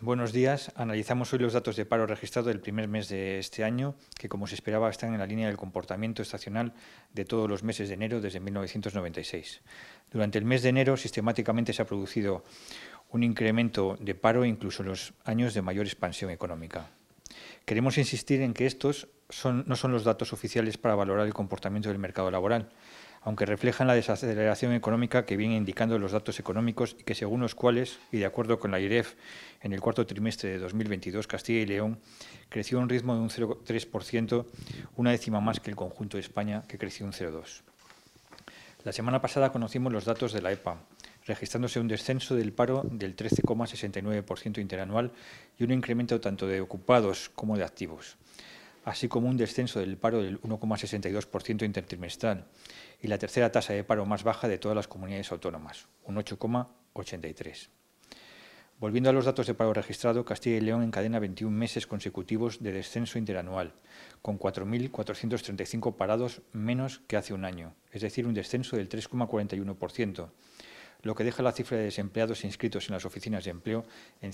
Buenos días. Analizamos hoy los datos de paro registrado del primer mes de este año, que como se esperaba están en la línea del comportamiento estacional de todos los meses de enero desde 1996. Durante el mes de enero sistemáticamente se ha producido un incremento de paro incluso en los años de mayor expansión económica. Queremos insistir en que estos no son los datos oficiales para valorar el comportamiento del mercado laboral, aunque reflejan la desaceleración económica que vienen indicando los datos económicos y que según los cuales, y de acuerdo con la IREF, en el cuarto trimestre de 2022, Castilla y León creció a un ritmo de un 0,3%, una décima más que el conjunto de España, que creció un 0,2%. La semana pasada conocimos los datos de la EPA, registrándose un descenso del paro del 13,69% interanual y un incremento tanto de ocupados como de activos, así como un descenso del paro del 1,62% intertrimestral y la tercera tasa de paro más baja de todas las comunidades autónomas, un 8,83%. Volviendo a los datos de paro registrado, Castilla y León encadena 21 meses consecutivos de descenso interanual, con 4.435 parados menos que hace un año, es decir, un descenso del 3,41%, lo que deja la cifra de desempleados inscritos en las oficinas de empleo en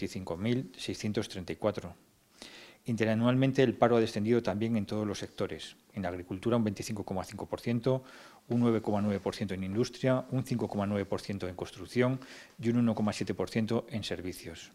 125.634. Interanualmente el paro ha descendido también en todos los sectores. En agricultura un 25,5%, un 9,9% en industria, un 5,9% en construcción y un 1,7% en servicios.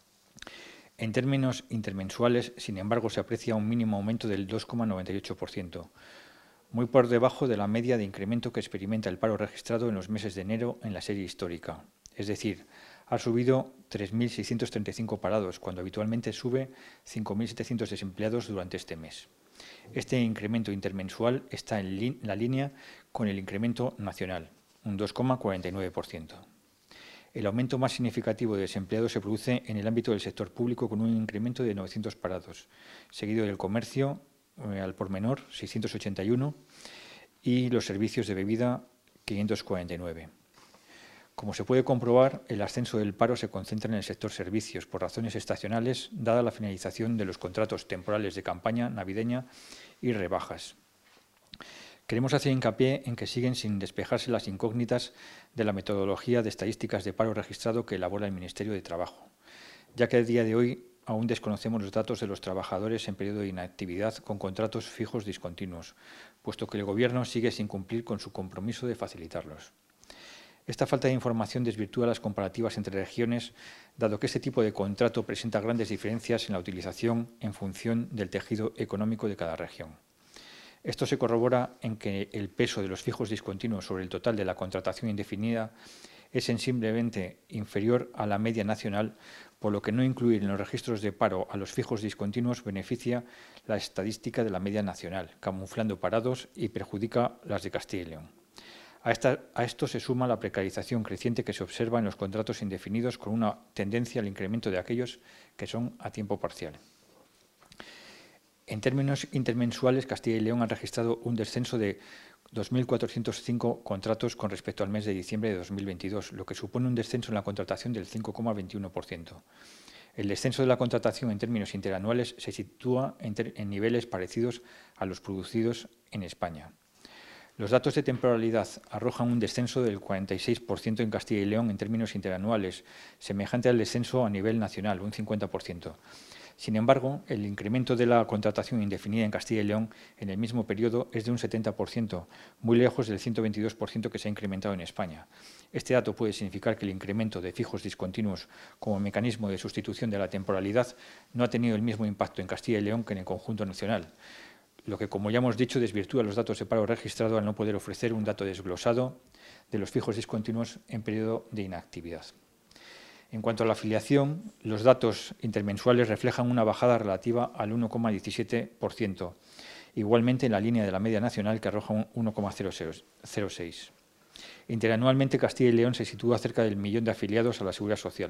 En términos intermensuales, sin embargo, se aprecia un mínimo aumento del 2,98%, muy por debajo de la media de incremento que experimenta el paro registrado en los meses de enero en la serie histórica. Es decir, ha subido 3.635 parados, cuando habitualmente sube 5.700 desempleados durante este mes. Este incremento intermensual está en la línea con el incremento nacional, un 2,49%. El aumento más significativo de desempleados se produce en el ámbito del sector público con un incremento de 900 parados, seguido del comercio al por menor, 681, y los servicios de bebida, 549. Como se puede comprobar, el ascenso del paro se concentra en el sector servicios por razones estacionales, dada la finalización de los contratos temporales de campaña navideña y rebajas. Queremos hacer hincapié en que siguen sin despejarse las incógnitas de la metodología de estadísticas de paro registrado que elabora el Ministerio de Trabajo, ya que a día de hoy aún desconocemos los datos de los trabajadores en periodo de inactividad con contratos fijos discontinuos, puesto que el Gobierno sigue sin cumplir con su compromiso de facilitarlos. Esta falta de información desvirtúa las comparativas entre regiones, dado que este tipo de contrato presenta grandes diferencias en la utilización en función del tejido económico de cada región. Esto se corrobora en que el peso de los fijos discontinuos sobre el total de la contratación indefinida es sensiblemente inferior a la media nacional, por lo que no incluir en los registros de paro a los fijos discontinuos beneficia la estadística de la media nacional, camuflando parados y perjudica las de Castilla y León. A esto se suma la precarización creciente que se observa en los contratos indefinidos, con una tendencia al incremento de aquellos que son a tiempo parcial. En términos intermensuales, Castilla y León han registrado un descenso de 2.405 contratos con respecto al mes de diciembre de 2022, lo que supone un descenso en la contratación del 5,21%. El descenso de la contratación en términos interanuales se sitúa en niveles parecidos a los producidos en España. Los datos de temporalidad arrojan un descenso del 46% en Castilla y León en términos interanuales, semejante al descenso a nivel nacional, un 50%. Sin embargo, el incremento de la contratación indefinida en Castilla y León en el mismo periodo es de un 70%, muy lejos del 122% que se ha incrementado en España. Este dato puede significar que el incremento de fijos discontinuos como mecanismo de sustitución de la temporalidad no ha tenido el mismo impacto en Castilla y León que en el conjunto nacional, lo que, como ya hemos dicho, desvirtúa los datos de paro registrado al no poder ofrecer un dato desglosado de los fijos discontinuos en periodo de inactividad. En cuanto a la afiliación, los datos intermensuales reflejan una bajada relativa al 1,17%, igualmente en la línea de la media nacional, que arroja un 1,06%. Interanualmente, Castilla y León se sitúa cerca del millón de afiliados a la Seguridad Social,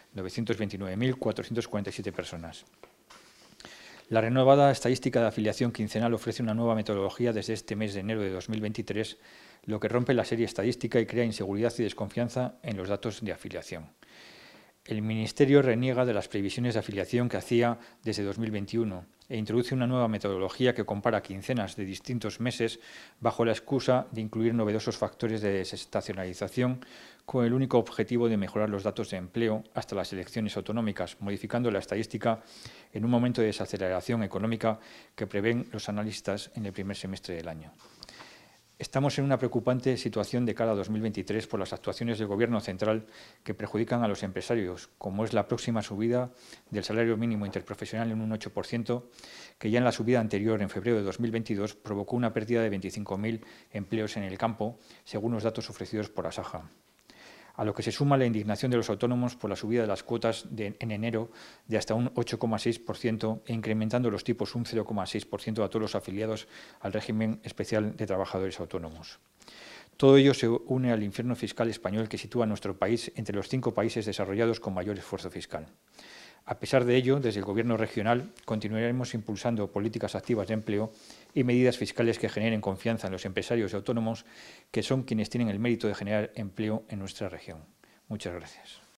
929.447 personas. La renovada estadística de afiliación quincenal ofrece una nueva metodología desde este mes de enero de 2023, lo que rompe la serie estadística y crea inseguridad y desconfianza en los datos de afiliación. El Ministerio reniega de las previsiones de afiliación que hacía desde 2021 e introduce una nueva metodología que compara quincenas de distintos meses bajo la excusa de incluir novedosos factores de desestacionalización con el único objetivo de mejorar los datos de empleo hasta las elecciones autonómicas, modificando la estadística en un momento de desaceleración económica que prevén los analistas en el primer semestre del año. Estamos en una preocupante situación de cara a 2023 por las actuaciones del Gobierno central que perjudican a los empresarios, como es la próxima subida del salario mínimo interprofesional en un 8%, que ya en la subida anterior, en febrero de 2022, provocó una pérdida de 25.000 empleos en el campo, según los datos ofrecidos por Asaja. A lo que se suma la indignación de los autónomos por la subida de las cuotas en enero de hasta un 8,6% e incrementando los tipos un 0,6% a todos los afiliados al régimen especial de trabajadores autónomos. Todo ello se une al infierno fiscal español que sitúa a nuestro país entre los 5 países desarrollados con mayor esfuerzo fiscal. A pesar de ello, desde el Gobierno regional continuaremos impulsando políticas activas de empleo y medidas fiscales que generen confianza en los empresarios y autónomos, que son quienes tienen el mérito de generar empleo en nuestra región. Muchas gracias.